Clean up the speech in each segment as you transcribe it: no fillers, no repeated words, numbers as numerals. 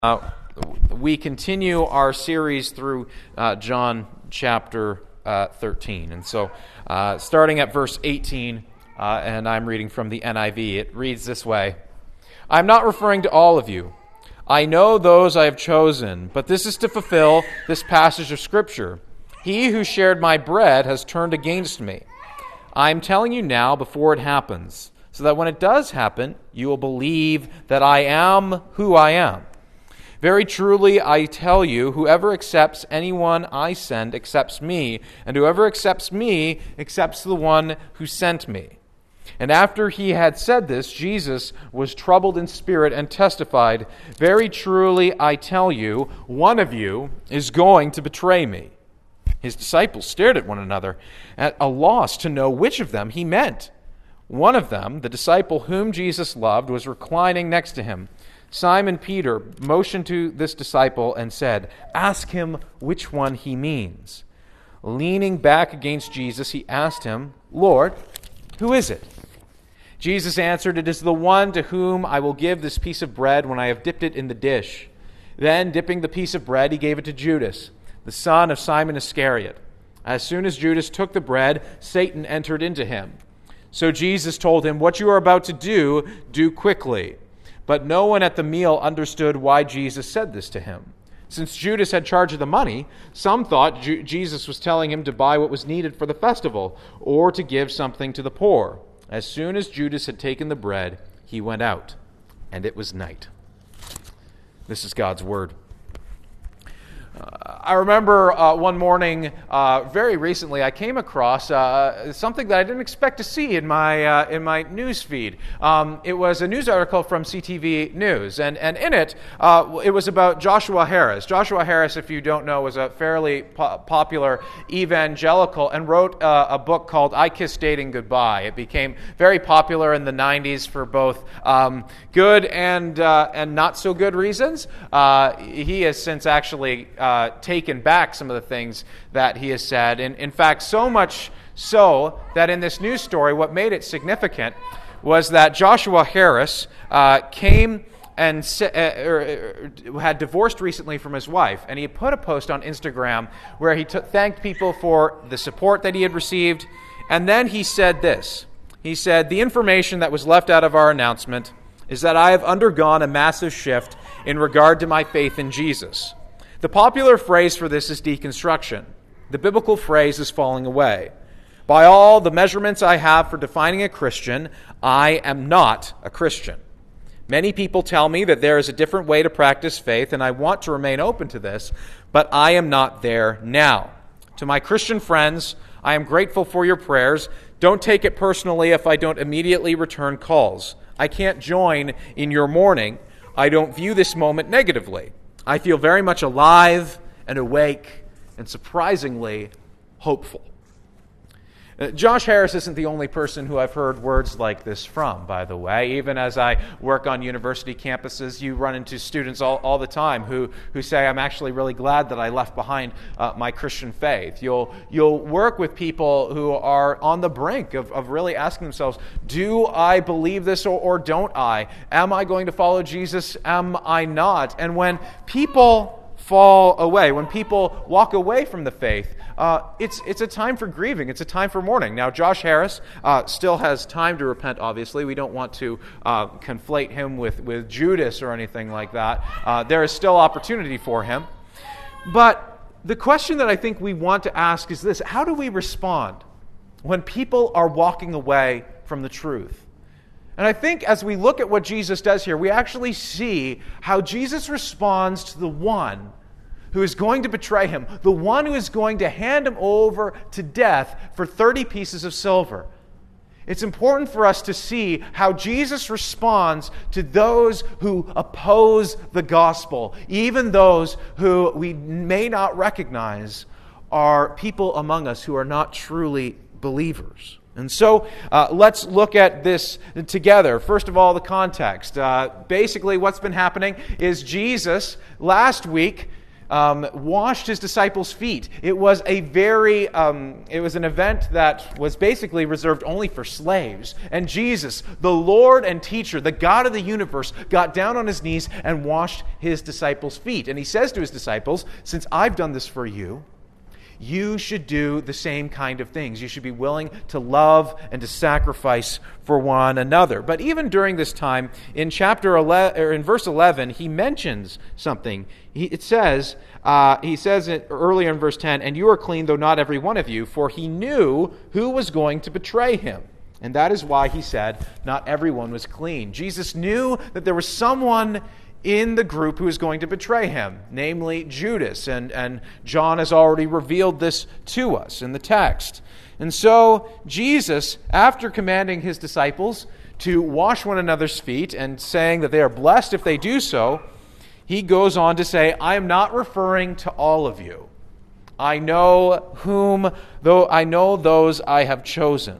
We continue our series through John chapter 13. And so starting at verse 18, and I'm reading from the NIV, it reads this way: I'm not referring to all of you. I know those I have chosen, but this is to fulfill this passage of Scripture. He who shared my bread has turned against me. I am telling you now before it happens, so that when it does happen, you will believe that I am who I am. Very truly, I tell you, whoever accepts anyone I send accepts me, and whoever accepts me accepts the one who sent me. And after he had said this, Jesus was troubled in spirit and testified, Very truly, I tell you, one of you is going to betray me. His disciples stared at one another, at a loss to know which of them he meant. One of them, the disciple whom Jesus loved, was reclining next to him. Simon Peter motioned to this disciple and said, Ask him which one he means. Leaning back against Jesus, he asked him, Lord, who is it? Jesus answered, It is the one to whom I will give this piece of bread when I have dipped it in the dish. Then, dipping the piece of bread, he gave it to Judas, the son of Simon Iscariot. As soon as Judas took the bread, Satan entered into him. So Jesus told him, What you are about to do, do quickly. But no one at the meal understood why Jesus said this to him. Since Judas had charge of the money, some thought Jesus was telling him to buy what was needed for the festival, or to give something to the poor. As soon as Judas had taken the bread, he went out, and it was night. This is God's word. I remember one morning, very recently, I came across something that I didn't expect to see in my news feed. It was a news article from CTV News, and in it, it was about Joshua Harris. Joshua Harris, if you don't know, was a fairly popular evangelical and wrote a book called I Kiss Dating Goodbye. It became very popular in the 90s for both good and not so good reasons. He has since actually taken back some of the things that he has said. And in fact, so much so that in this news story, what made it significant was that Joshua Harris came and had divorced recently from his wife. And he had put a post on Instagram where he thanked people for the support that he had received. And then he said this. He said, The information that was left out of our announcement is that I have undergone a massive shift in regard to my faith in Jesus. The popular phrase for this is deconstruction. The biblical phrase is falling away. By all the measurements I have for defining a Christian, I am not a Christian. Many people tell me that there is a different way to practice faith, and I want to remain open to this, but I am not there now. To my Christian friends, I am grateful for your prayers. Don't take it personally if I don't immediately return calls. I can't join in your mourning. I don't view this moment negatively. I feel very much alive and awake and surprisingly hopeful. Josh Harris isn't the only person who I've heard words like this from, by the way. Even as I work on university campuses, you run into students all the time who say, I'm actually really glad that I left behind my Christian faith. You'll work with people who are on the brink of really asking themselves, do I believe this or don't I? Am I going to follow Jesus? Am I not? And when people fall away, when people walk away from the faith, it's a time for grieving. It's a time for mourning. Now, Josh Harris still has time to repent, obviously. We don't want to conflate him with Judas or anything like that. There is still opportunity for him. But the question that I think we want to ask is this: how do we respond when people are walking away from the truth? And I think as we look at what Jesus does here, we actually see how Jesus responds to the one who is going to betray him, the one who is going to hand him over to death for 30 pieces of silver. It's important for us to see how Jesus responds to those who oppose the gospel, even those who we may not recognize are people among us who are not truly believers. And so let's look at this together. First of all, the context. Basically, what's been happening is Jesus, last week, washed his disciples' feet. It was it was an event that was basically reserved only for slaves. And Jesus, the Lord and teacher, the God of the universe, got down on his knees and washed his disciples' feet. And he says to his disciples, since I've done this for you, you should do the same kind of things. You should be willing to love and to sacrifice for one another. But even during this time, in chapter 11, or in verse 11, he mentions something. He says it earlier in verse 10, and you are clean, though not every one of you, for he knew who was going to betray him. And that is why he said, not everyone was clean. Jesus knew that there was someone in the group who is going to betray him, namely Judas. And John has already revealed this to us in the text. And so Jesus, after commanding his disciples to wash one another's feet and saying that they are blessed if they do so, he goes on to say, I am not referring to all of you. I know those I have chosen.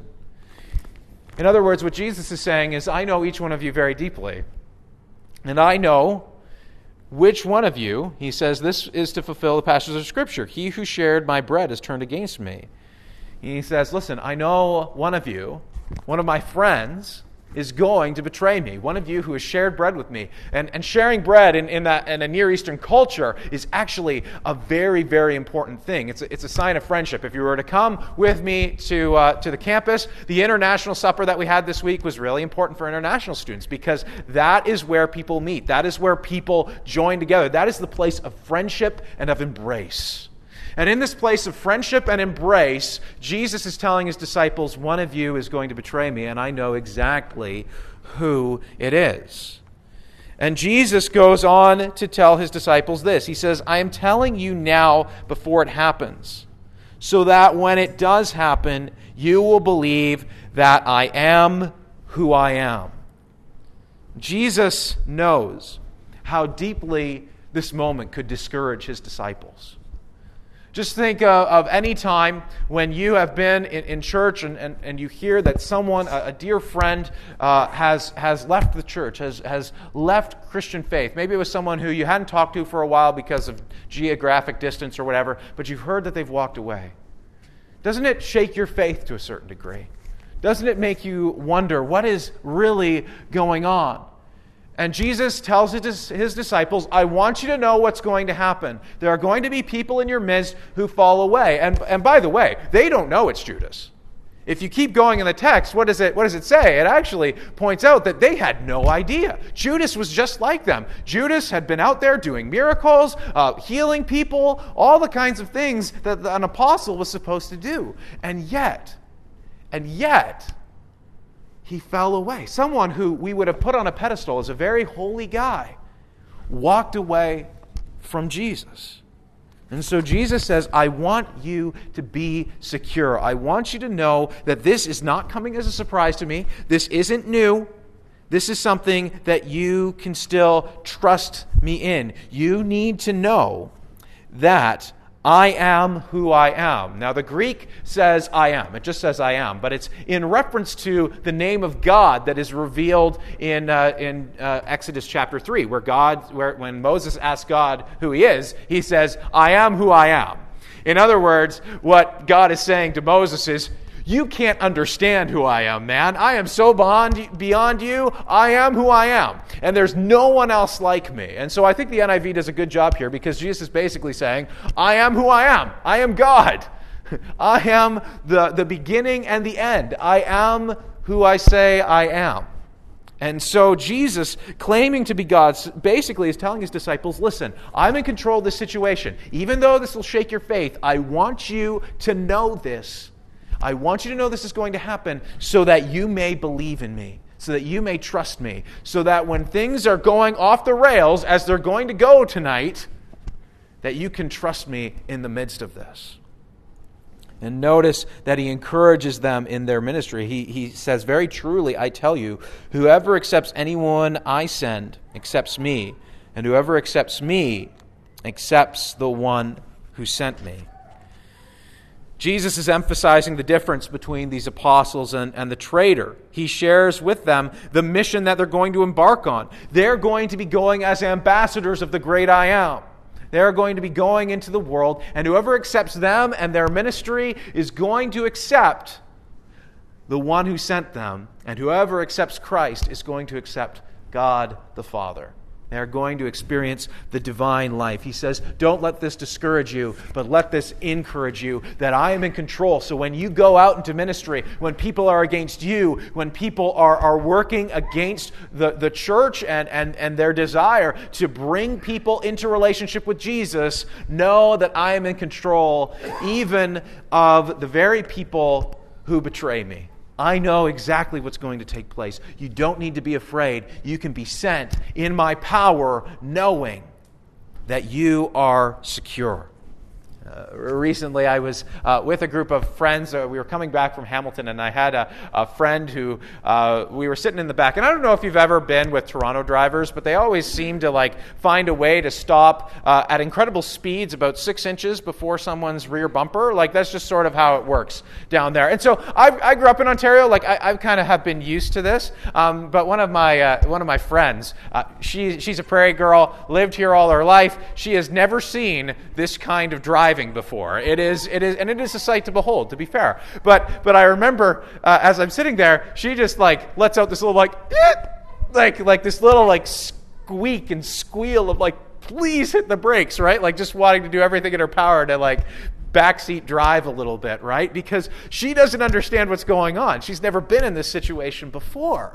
In other words, what Jesus is saying is, I know each one of you very deeply. And I know which one of you, he says, this is to fulfill the passage of Scripture. He who shared my bread has turned against me. He says, listen, I know one of you, one of my friends, is going to betray me. One of you who has shared bread with me. And sharing bread in a Near Eastern culture is actually a very, very important thing. It's a sign of friendship. If you were to come with me to the campus, the international supper that we had this week was really important for international students because that is where people meet. That is where people join together. That is the place of friendship and of embrace. And in this place of friendship and embrace, Jesus is telling his disciples, one of you is going to betray me, and I know exactly who it is. And Jesus goes on to tell his disciples this. He says, I am telling you now before it happens, so that when it does happen, you will believe that I am who I am. Jesus knows how deeply this moment could discourage his disciples. Just think of any time when you have been in church and you hear that someone, a dear friend, has left the church, has left Christian faith. Maybe it was someone who you hadn't talked to for a while because of geographic distance or whatever, but you've heard that they've walked away. Doesn't it shake your faith to a certain degree? Doesn't it make you wonder what is really going on? And Jesus tells his disciples, I want you to know what's going to happen. There are going to be people in your midst who fall away. And by the way, they don't know it's Judas. If you keep going in the text, what does it say? It actually points out that they had no idea. Judas was just like them. Judas had been out there doing miracles, healing people, all the kinds of things that an apostle was supposed to do. And yet, he fell away. Someone who we would have put on a pedestal as a very holy guy walked away from Jesus. And so Jesus says, I want you to be secure. I want you to know that this is not coming as a surprise to me. This isn't new. This is something that you can still trust me in. You need to know that I am who I am. Now, the Greek says I am. It just says I am. But it's in reference to the name of God that is revealed in Exodus chapter 3, where when Moses asks God who he is, he says, I am who I am. In other words, what God is saying to Moses is, you can't understand who I am, man. I am so beyond you. I am who I am. And there's no one else like me. And so I think the NIV does a good job here because Jesus is basically saying, I am who I am. I am God. I am the beginning and the end. I am who I say I am. And so Jesus, claiming to be God, basically is telling his disciples, listen, I'm in control of this situation. Even though this will shake your faith, I want you to know this. I want you to know this is going to happen so that you may believe in me, so that you may trust me, so that when things are going off the rails, as they're going to go tonight, that you can trust me in the midst of this. And notice that he encourages them in their ministry. He says, very truly, I tell you, whoever accepts anyone I send accepts me, and whoever accepts me accepts the one who sent me. Jesus is emphasizing the difference between these apostles and the traitor. He shares with them the mission that they're going to embark on. They're going to be going as ambassadors of the great I am. They are going to be going into the world, and whoever accepts them and their ministry is going to accept the one who sent them, and whoever accepts Christ is going to accept God the Father. They are going to experience the divine life. He says, don't let this discourage you, but let this encourage you that I am in control. So when you go out into ministry, when people are against you, when people are working against the church and their desire to bring people into relationship with Jesus, know that I am in control even of the very people who betray me. I know exactly what's going to take place. You don't need to be afraid. You can be sent in my power, knowing that you are secure. Recently, I was with a group of friends. We were coming back from Hamilton, and I had a friend who we were sitting in the back. And I don't know if you've ever been with Toronto drivers, but they always seem to find a way to stop at incredible speeds about 6 inches before someone's rear bumper. That's just sort of how it works down there. And so I grew up in Ontario. I kind of have been used to this. But one of my friends, she's a prairie girl, lived here all her life. She has never seen this kind of driving before. It is a sight to behold, to be fair. But I remember as I'm sitting there, she just lets out this little this little squeak and squeal of please hit the brakes, right? Just wanting to do everything in her power to backseat drive a little bit, right? Because she doesn't understand what's going on. She's never been in this situation before.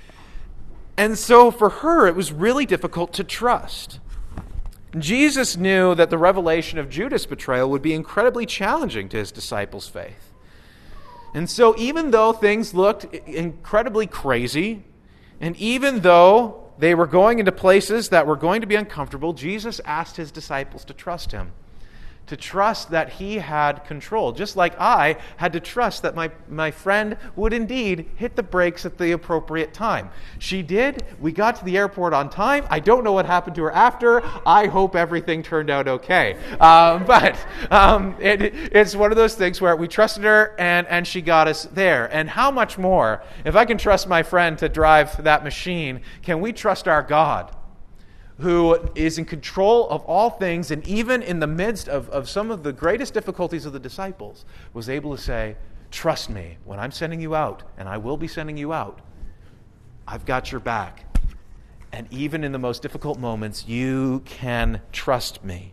And so for her, it was really difficult to trust. Jesus knew that the revelation of Judas' betrayal would be incredibly challenging to his disciples' faith. And so even though things looked incredibly crazy, and even though they were going into places that were going to be uncomfortable, Jesus asked his disciples to trust him. To trust that he had control. Just like I had to trust that my friend would indeed hit the brakes at the appropriate time. She did. We got to the airport on time. I don't know what happened to her after. I hope everything turned out okay. But it's one of those things where we trusted her and she got us there. And how much more, if I can trust my friend to drive that machine, can we trust our God, who is in control of all things, and even in the midst of some of the greatest difficulties of the disciples, was able to say, trust me, when I'm sending you out, and I will be sending you out, I've got your back. And even in the most difficult moments, you can trust me.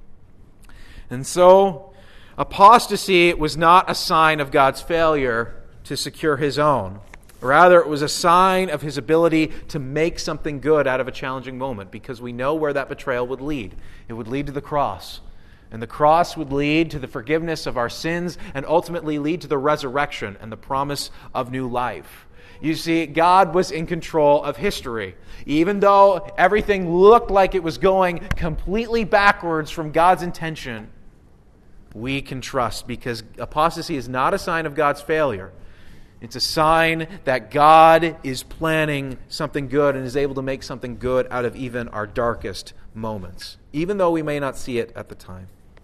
And so, apostasy was not a sign of God's failure to secure his own. Rather, it was a sign of his ability to make something good out of a challenging moment, because we know where that betrayal would lead. It would lead to the cross. And the cross would lead to the forgiveness of our sins and ultimately lead to the resurrection and the promise of new life. You see, God was in control of history. Even though everything looked like it was going completely backwards from God's intention, we can trust, because apostasy is not a sign of God's failure. It's a sign that God is planning something good and is able to make something good out of even our darkest moments, even though we may not see it at the time.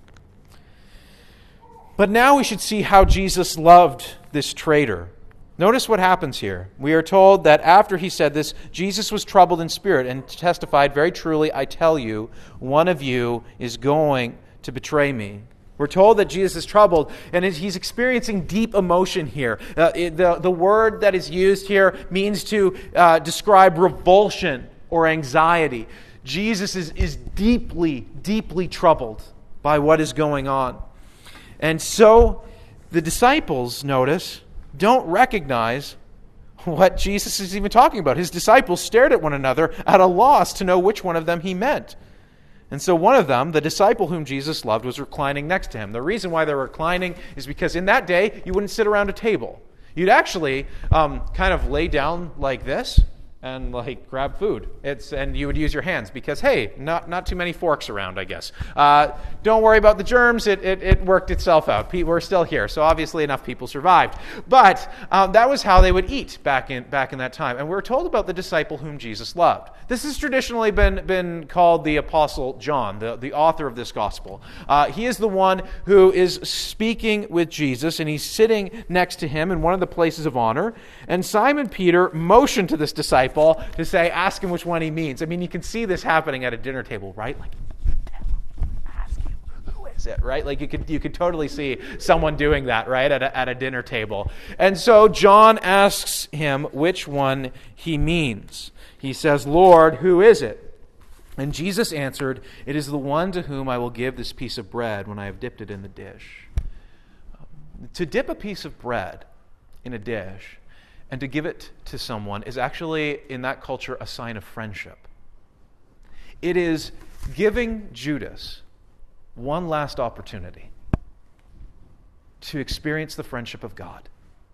But now we should see how Jesus loved this traitor. Notice what happens here. We are told that after he said this, Jesus was troubled in spirit and testified, very truly, I tell you, one of you is going to betray me. We're told that Jesus is troubled, and he's experiencing deep emotion here. The word that is used here means to describe revulsion or anxiety. Jesus is deeply, deeply troubled by what is going on. And so the disciples, notice, don't recognize what Jesus is even talking about. His disciples stared at one another at a loss to know which one of them he meant. And so one of them, the disciple whom Jesus loved, was reclining next to him. The reason why they're reclining is because in that day, you wouldn't sit around a table. You'd actually kind of lay down like this and grab food. And you would use your hands because, hey, not too many forks around, I guess. Don't worry about the germs. It worked itself out. We're still here, so obviously enough people survived. But that was how they would eat back in that time. And we're told about the disciple whom Jesus loved. This has traditionally been called the Apostle John, the author of this gospel. He is the one who is speaking with Jesus, and he's sitting next to him in one of the places of honor. And Simon Peter motioned to this disciple to say, ask him which one he means. I mean, you can see this happening at a dinner table, right? recognize it, right? Like you could totally see someone doing that, right, at a dinner table. And so John asks him which one he means. He says, "Lord, who is it?" And Jesus answered, "It is the one to whom I will give this piece of bread when I have dipped it in the dish." To dip a piece of bread in a dish and to give it to someone is actually, in that culture, a sign of friendship. It is giving Judas one last opportunity to experience the friendship of God.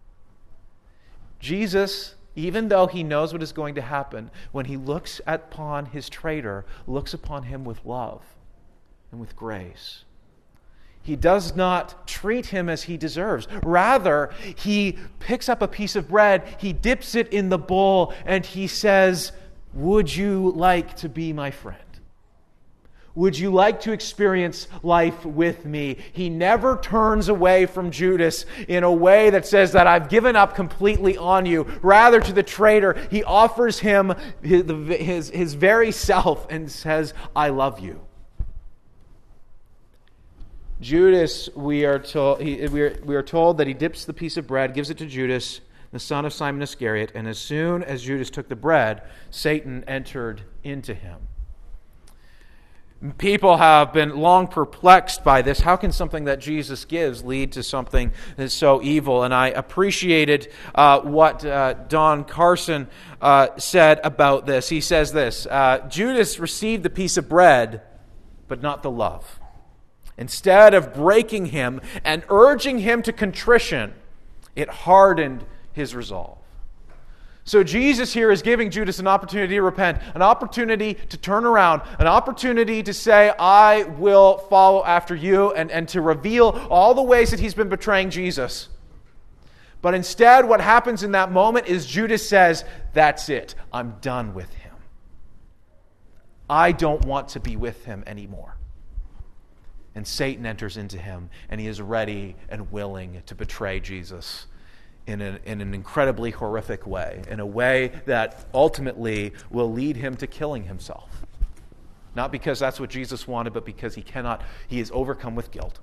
Jesus, even though he knows what is going to happen, when he looks upon his traitor, looks upon him with love and with grace. He does not treat him as he deserves. Rather, he picks up a piece of bread, he dips it in the bowl, and he says, "Would you like to be my friend? Would you like to experience life with me?" He never turns away from Judas in a way that says that I've given up completely on you. Rather, to the traitor, he offers him his very self and says, "I love you." Judas, we are told that he dips the piece of bread, gives it to Judas, the son of Simon Iscariot, and as soon as Judas took the bread, Satan entered into him. People have been long perplexed by this. How can something that Jesus gives lead to something that's so evil? And I appreciated what Don Carson said about this. He says this, Judas received the piece of bread, but not the love. Instead of breaking him and urging him to contrition, it hardened his resolve. So Jesus here is giving Judas an opportunity to repent, an opportunity to turn around, an opportunity to say, "I will follow after you," and to reveal all the ways that he's been betraying Jesus. But instead, what happens in that moment is Judas says, "That's it. I'm done with him. I don't want to be with him anymore." And Satan enters into him, and he is ready and willing to betray Jesus in an incredibly horrific way, in a way that ultimately will lead him to killing himself. Not because that's what Jesus wanted, but because he is overcome with guilt.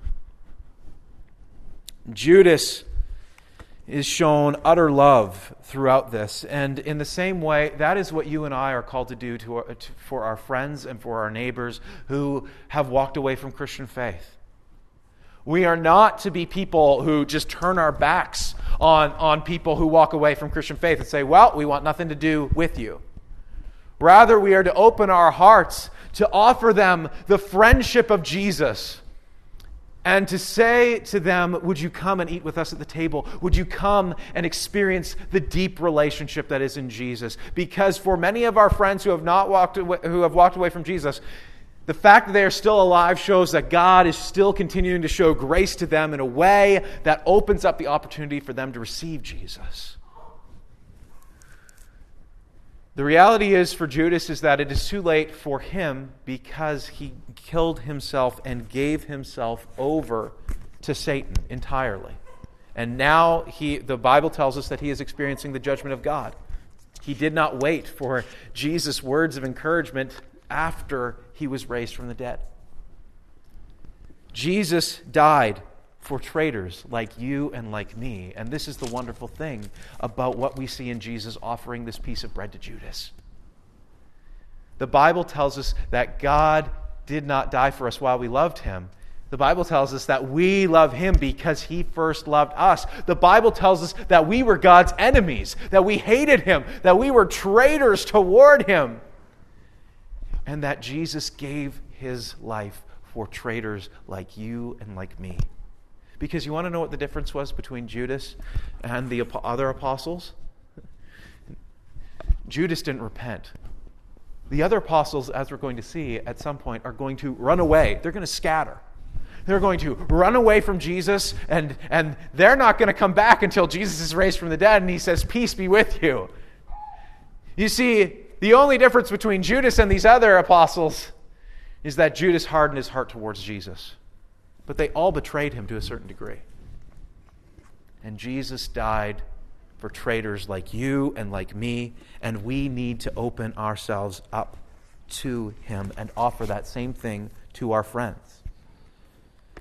Judas is shown utter love throughout this. And in the same way, that is what you and I are called to do for our friends and for our neighbors who have walked away from Christian faith. We are not to be people who just turn our backs on people who walk away from Christian faith and say, "Well, we want nothing to do with you." Rather, we are to open our hearts to offer them the friendship of Jesus and to say to them, "Would you come and eat with us at the table? Would you come and experience the deep relationship that is in Jesus?" Because for many of our friends who have walked away from Jesus, the fact that they are still alive shows that God is still continuing to show grace to them in a way that opens up the opportunity for them to receive Jesus. The reality is for Judas is that it is too late for him because he killed himself and gave himself over to Satan entirely. And now the Bible tells us that he is experiencing the judgment of God. He did not wait for Jesus' words of encouragement after he was raised from the dead. Jesus died for traitors like you and like me. And this is the wonderful thing about what we see in Jesus offering this piece of bread to Judas. The Bible tells us that God did not die for us while we loved him. The Bible tells us that we love him because he first loved us. The Bible tells us that we were God's enemies, that we hated him, that we were traitors toward him, and that Jesus gave his life for traitors like you and like me. Because you want to know what the difference was between Judas and the other apostles? Judas didn't repent. The other apostles, as we're going to see at some point, are going to run away. They're going to scatter. They're going to run away from Jesus, and they're not going to come back until Jesus is raised from the dead, and he says, "Peace be with you." You see, the only difference between Judas and these other apostles is that Judas hardened his heart towards Jesus. But they all betrayed him to a certain degree. And Jesus died for traitors like you and like me, and we need to open ourselves up to him and offer that same thing to our friends.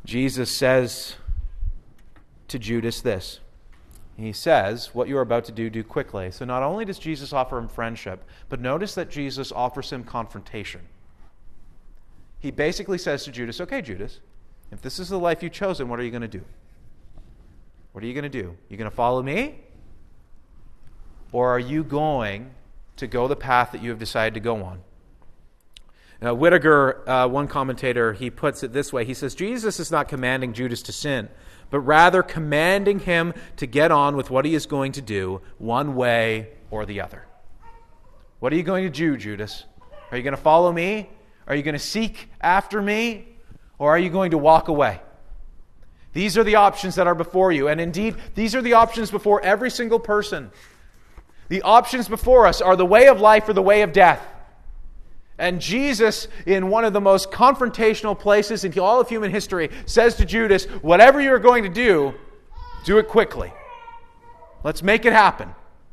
Jesus says to Judas this. He says, what you are about to do, do quickly. So not only does Jesus offer him friendship, but notice that Jesus offers him confrontation. He basically says to Judas, okay, Judas, if this is the life you've chosen, what are you going to do? What are you going to do? You going to follow me? Or are you going to go the path that you have decided to go on? Whittaker, one commentator, he puts it this way. He says, Jesus is not commanding Judas to sin, but rather commanding him to get on with what he is going to do, one way or the other. What are you going to do, Judas? Are you going to follow me? Are you going to seek after me? Or are you going to walk away? These are the options that are before you. And indeed, these are the options before every single person. The options before us are the way of life or the way of death. And Jesus, in one of the most confrontational places in all of human history, says to Judas, whatever you're going to do it quickly. Let's make it happen.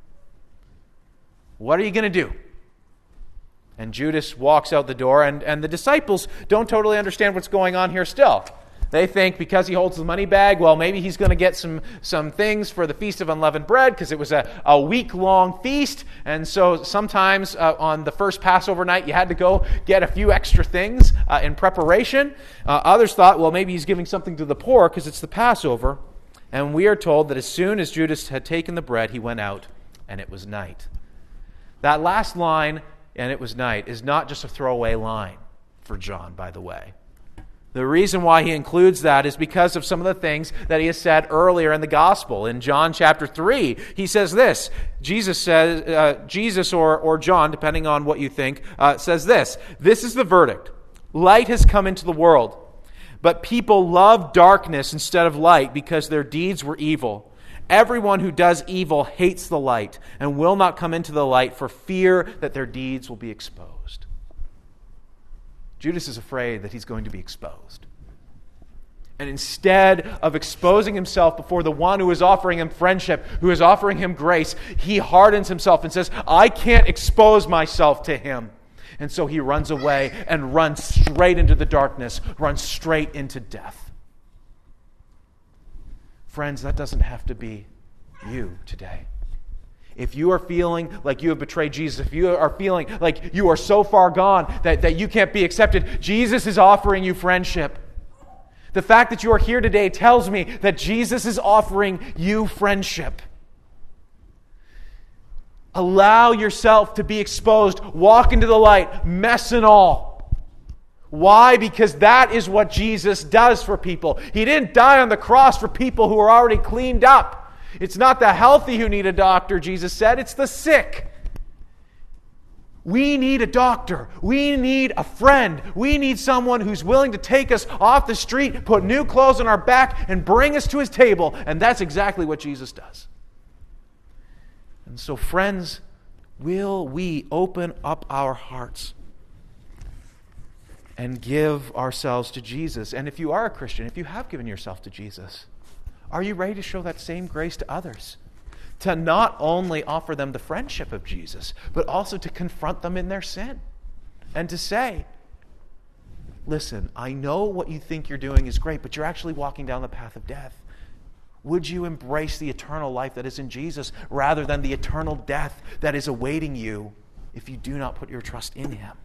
What are you going to do? And Judas walks out the door, and the disciples don't totally understand what's going on here still. They think because he holds the money bag, well, maybe he's going to get some things for the Feast of Unleavened Bread, because it was a week-long feast. And so sometimes on the first Passover night, you had to go get a few extra things in preparation. Others thought, well, maybe he's giving something to the poor because it's the Passover. And we are told that as soon as Judas had taken the bread, he went out, and it was night. That last line, and it was night, is not just a throwaway line for John, by the way. The reason why he includes that is because of some of the things that he has said earlier in the gospel. In John chapter 3, he says this. Jesus or John, depending on what you think, says this. This is the verdict. Light has come into the world, but people love darkness instead of light because their deeds were evil. Everyone who does evil hates the light and will not come into the light for fear that their deeds will be exposed. Judas is afraid that he's going to be exposed. And instead of exposing himself before the one who is offering him friendship, who is offering him grace, he hardens himself and says, I can't expose myself to him. And so he runs away and runs straight into the darkness, runs straight into death. Friends, that doesn't have to be you today. If you are feeling like you have betrayed Jesus, if you are feeling like you are so far gone that you can't be accepted, Jesus is offering you friendship. The fact that you are here today tells me that Jesus is offering you friendship. Allow yourself to be exposed. Walk into the light, mess and all. Why? Because that is what Jesus does for people. He didn't die on the cross for people who are already cleaned up. It's not the healthy who need a doctor, Jesus said. It's the sick. We need a doctor. We need a friend. We need someone who's willing to take us off the street, put new clothes on our back, and bring us to his table. And that's exactly what Jesus does. And so, friends, will we open up our hearts and give ourselves to Jesus? And if you are a Christian, if you have given yourself to Jesus, are you ready to show that same grace to others? To not only offer them the friendship of Jesus, but also to confront them in their sin. And to say, listen, I know what you think you're doing is great, but you're actually walking down the path of death. Would you embrace the eternal life that is in Jesus rather than the eternal death that is awaiting you if you do not put your trust in him?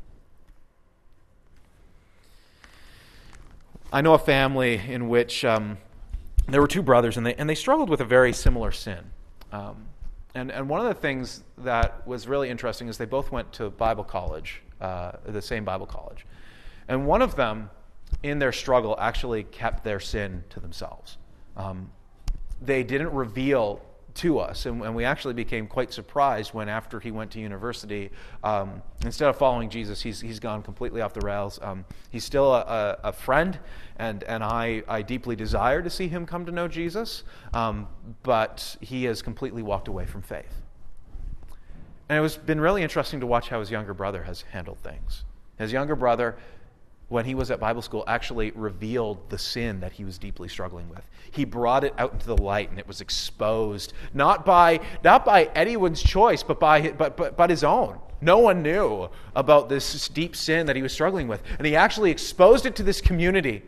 I know a family in which there were two brothers, and they struggled with a very similar sin. And one of the things that was really interesting is they both went to Bible college, the same Bible college. And one of them, in their struggle, actually kept their sin to themselves. They didn't reveal to us, and we actually became quite surprised when, after he went to university, instead of following Jesus, he's gone completely off the rails. He's still a friend, and I deeply desire to see him come to know Jesus, but he has completely walked away from faith. And it's been really interesting to watch how his younger brother has handled things. His younger brother, when he was at Bible school, actually revealed the sin that he was deeply struggling with. He brought it out into the light, and it was exposed, not by anyone's choice, but his own. No one knew about this deep sin that he was struggling with. And he actually exposed it to this community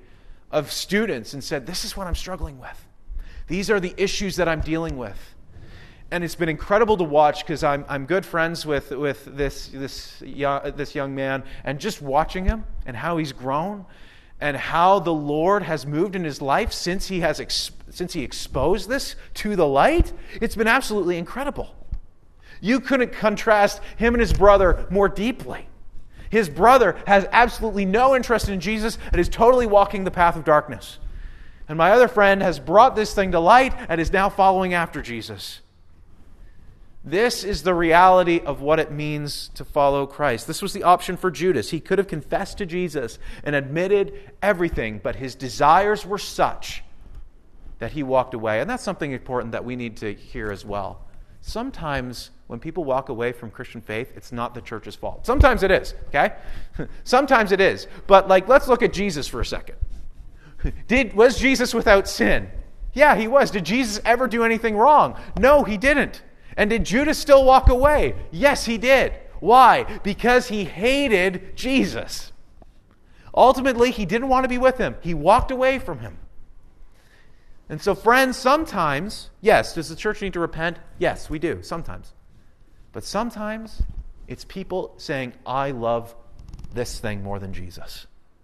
of students and said, this is what I'm struggling with. These are the issues that I'm dealing with. And it's been incredible to watch because I'm good friends with this young man, and just watching him and how he's grown and how the Lord has moved in his life since he exposed this to the light. It's been absolutely incredible. You couldn't contrast him and his brother more deeply. His brother has absolutely no interest in Jesus and is totally walking the path of darkness. And my other friend has brought this thing to light and is now following after Jesus. This is the reality of what it means to follow Christ. This was the option for Judas. He could have confessed to Jesus and admitted everything, but his desires were such that he walked away. And that's something important that we need to hear as well. Sometimes when people walk away from Christian faith, it's not the church's fault. Sometimes it is, okay? Sometimes it is. But let's look at Jesus for a second. Was Jesus without sin? Yeah, he was. Did Jesus ever do anything wrong? No, he didn't. And did Judas still walk away? Yes, he did. Why? Because he hated Jesus. Ultimately, he didn't want to be with him. He walked away from him. And so, friends, sometimes, yes, does the church need to repent? Yes, we do, sometimes. But sometimes, it's people saying, I love this thing more than Jesus.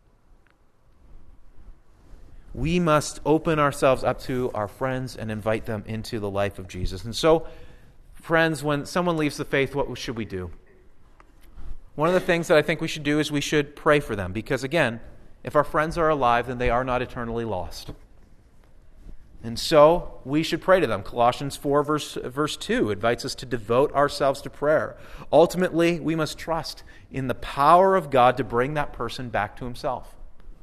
We must open ourselves up to our friends and invite them into the life of Jesus. And so, friends, when someone leaves the faith, what should we do? One of the things that I think we should do is we should pray for them. Because again, if our friends are alive, then they are not eternally lost. And so we should pray to them. Colossians 4 verse 2 invites us to devote ourselves to prayer. Ultimately, we must trust in the power of God to bring that person back to himself.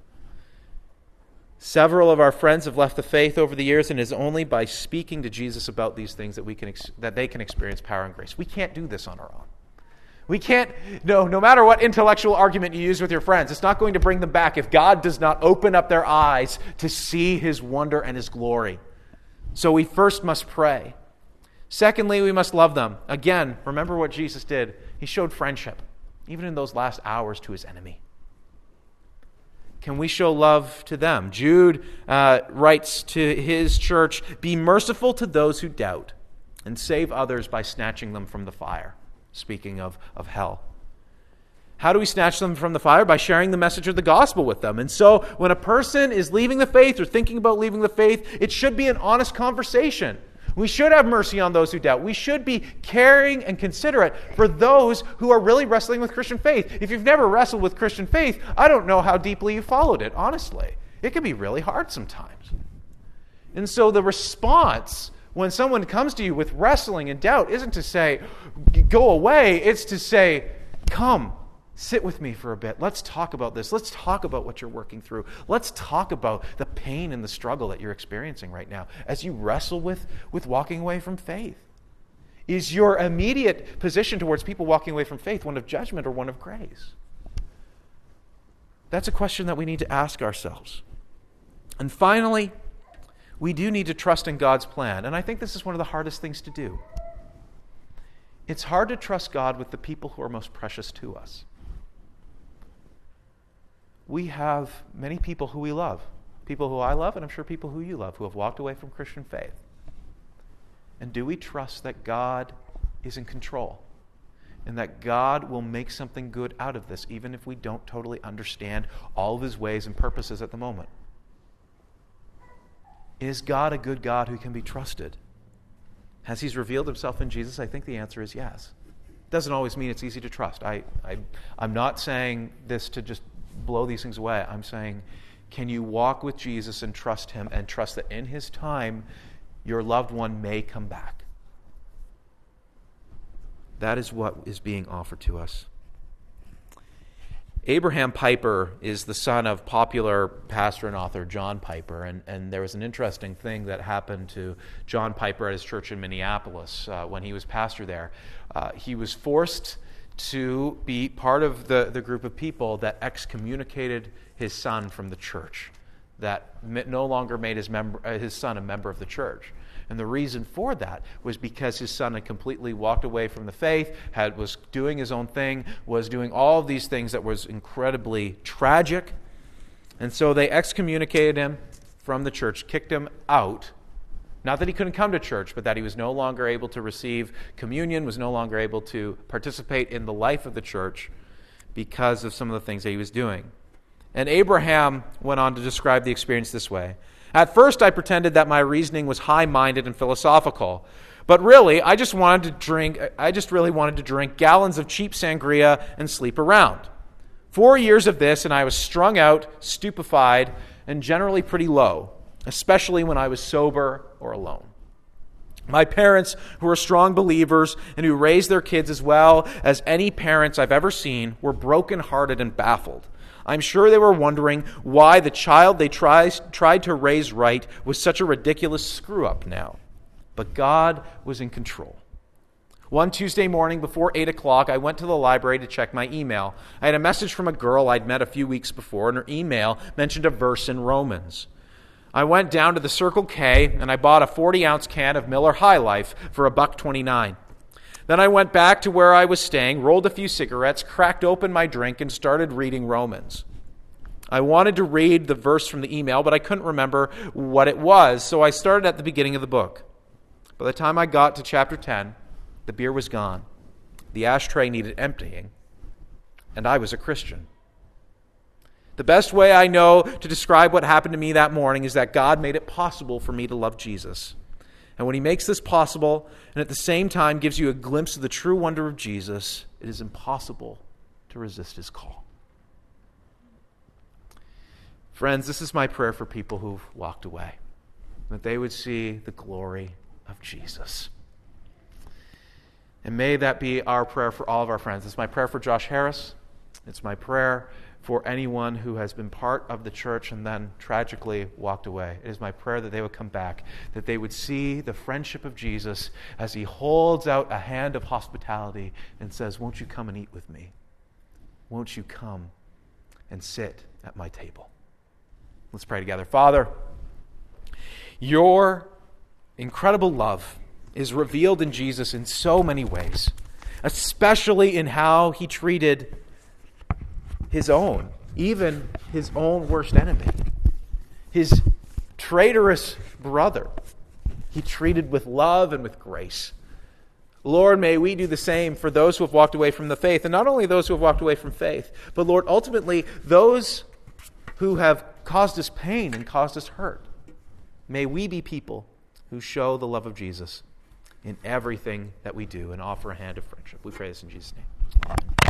Several of our friends have left the faith over the years, and it is only by speaking to Jesus about these things that they can experience power and grace. We can't do this on our own. We can't, no matter what intellectual argument you use with your friends, it's not going to bring them back if God does not open up their eyes to see his wonder and his glory. So we first must pray. Secondly, we must love them. Again, remember what Jesus did. He showed friendship, even in those last hours, to his enemy. Can we show love to them? Jude writes to his church, be merciful to those who doubt and save others by snatching them from the fire. Speaking of hell. How do we snatch them from the fire? By sharing the message of the gospel with them. And so when a person is leaving the faith or thinking about leaving the faith, it should be an honest conversation. We should have mercy on those who doubt. We should be caring and considerate for those who are really wrestling with Christian faith. If you've never wrestled with Christian faith, I don't know how deeply you followed it, honestly. It can be really hard sometimes. And so the response when someone comes to you with wrestling and doubt isn't to say, go away. It's to say, come, sit with me for a bit. Let's talk about this. Let's talk about what you're working through. Let's talk about the pain and the struggle that you're experiencing right now as you wrestle with walking away from faith. Is your immediate position towards people walking away from faith one of judgment or one of grace? That's a question that we need to ask ourselves. And finally, we do need to trust in God's plan. And I think this is one of the hardest things to do. It's hard to trust God with the people who are most precious to us. We have many people who we love. People who I love, and I'm sure people who you love, who have walked away from Christian faith. And do we trust that God is in control? And that God will make something good out of this, even if we don't totally understand all of his ways and purposes at the moment? Is God a good God who can be trusted? Has he revealed himself in Jesus? I think the answer is yes. Doesn't always mean it's easy to trust. I'm not saying this to just blow these things away. I'm saying, can you walk with Jesus and trust him and trust that in his time, your loved one may come back? That is what is being offered to us. Abraham Piper is the son of popular pastor and author John Piper, and there was an interesting thing that happened to John Piper at his church in Minneapolis when he was pastor there. He was forced to be part of the group of people that excommunicated his son from the church, that no longer made his son a member of the church. And the reason for that was because his son had completely walked away from the faith, was doing his own thing, was doing all of these things that was incredibly tragic. And so they excommunicated him from the church, kicked him out. Not that he couldn't come to church, but that he was no longer able to receive communion, was no longer able to participate in the life of the church because of some of the things that he was doing. And Abraham went on to describe the experience this way. At first, I pretended that my reasoning was high-minded and philosophical. But really, I just really wanted to drink gallons of cheap sangria and sleep around. 4 years of this, and I was strung out, stupefied, and generally pretty low, especially when I was sober or alone. My parents, who were strong believers and who raised their kids as well as any parents I've ever seen, were brokenhearted and baffled. I'm sure they were wondering why the child they tried to raise right was such a ridiculous screw-up now. But God was in control. One Tuesday morning before 8 o'clock, I went to the library to check my email. I had a message from a girl I'd met a few weeks before, and her email mentioned a verse in Romans. I went down to the Circle K, and I bought a 40-ounce can of Miller High Life for $1.29. Then I went back to where I was staying, rolled a few cigarettes, cracked open my drink, and started reading Romans. I wanted to read the verse from the email, but I couldn't remember what it was, so I started at the beginning of the book. By the time I got to chapter 10, the beer was gone, the ashtray needed emptying, and I was a Christian. The best way I know to describe what happened to me that morning is that God made it possible for me to love Jesus. And when he makes this possible, and at the same time gives you a glimpse of the true wonder of Jesus, it is impossible to resist his call. Friends, this is my prayer for people who've walked away, that they would see the glory of Jesus. And may that be our prayer for all of our friends. It's my prayer for Josh Harris. It's my prayer for anyone who has been part of the church and then tragically walked away. It is my prayer that they would come back, that they would see the friendship of Jesus as he holds out a hand of hospitality and says, "Won't you come and eat with me? Won't you come and sit at my table?" Let's pray together. Father, your incredible love is revealed in Jesus in so many ways, especially in how he treated his own, even his own worst enemy, his traitorous brother. He treated with love and with grace. Lord, may we do the same for those who have walked away from the faith, and not only those who have walked away from faith, but Lord, ultimately those who have caused us pain and caused us hurt. May we be people who show the love of Jesus in everything that we do and offer a hand of friendship. We pray this in Jesus' name. Amen.